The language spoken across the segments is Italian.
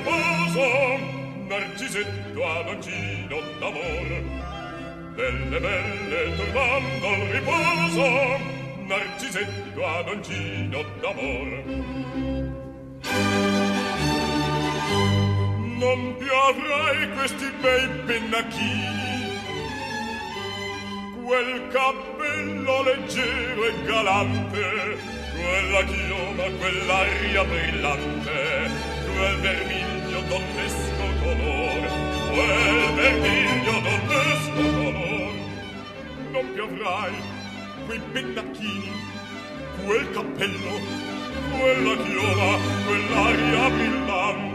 riposo, Narcisetto adoncino d'amor. Delle belle turbando il riposo, Narcisetto adoncino d'amor. Non più avrai questi bei pennacchini, quel cappello leggero e galante, quella chioma, quell'aria brillante, quel vermiglio donnesco colore, quel vermiglio donnesco colore. Non più avrai quei pennacchini, quel cappello, quella chioma, quell'aria brillante.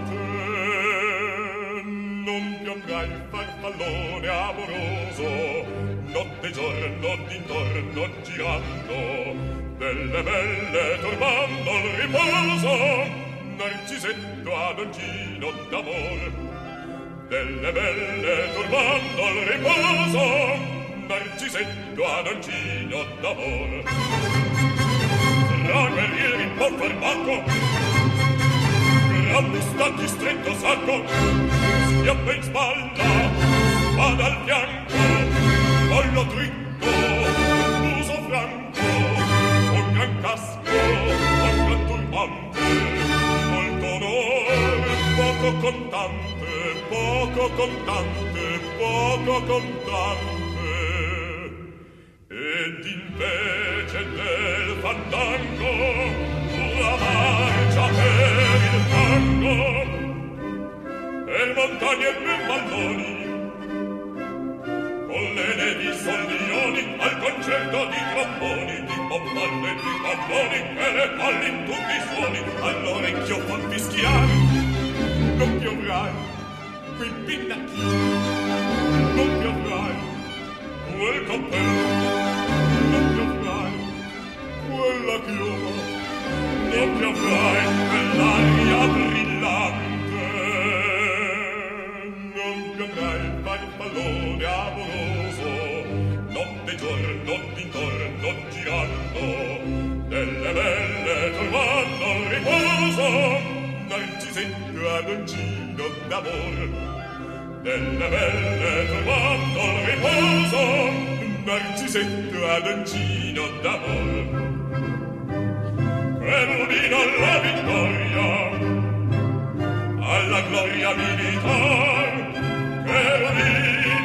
Non più avrai il farfallone amoroso, notte e giorno d'intorno girando, delle belle turbando il riposo, Narcisetto adoncino d'amor. Delle belle turbando il riposo, Narcisetto adoncino d'amor. Fra guerrieri un po' fermato, gran mustacchi stretto sacco, schioppa in spalla, spada al fianco, collo dritto, muso franco, un gran casco, un gran turbante, molto onore, poco contante, poco contante, poco contante. Ed invece del fandango, la marcia per il fango, per montagne e per valloni, con le nevi sollioni, al concerto di tromboni, di bombarde e di palloni, e le palle in tutti i suoni, all'orecchio fan fischiare. Non più avrai quei pennacchini, non più avrai quel cappello, non più avrai quella chioma, non più avrai quell'aria brillante, non più avrai il farfallone amoroso, notte e giorno d'intorno girando, delle belle turbando il riposo, Narcisetto adoncino d'amor. Delle belle turbando il riposo, Narcisetto adoncino d'amor. Querubino alla vittoria, alla gloria militar, querubino